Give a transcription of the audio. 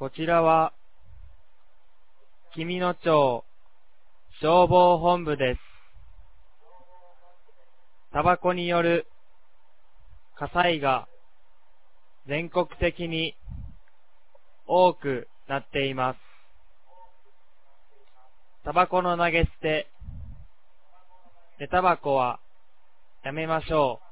こちらは、紀美野町消防本部です。タバコによる火災が全国的に多くなっています。タバコの投げ捨て、寝タバコはやめましょう。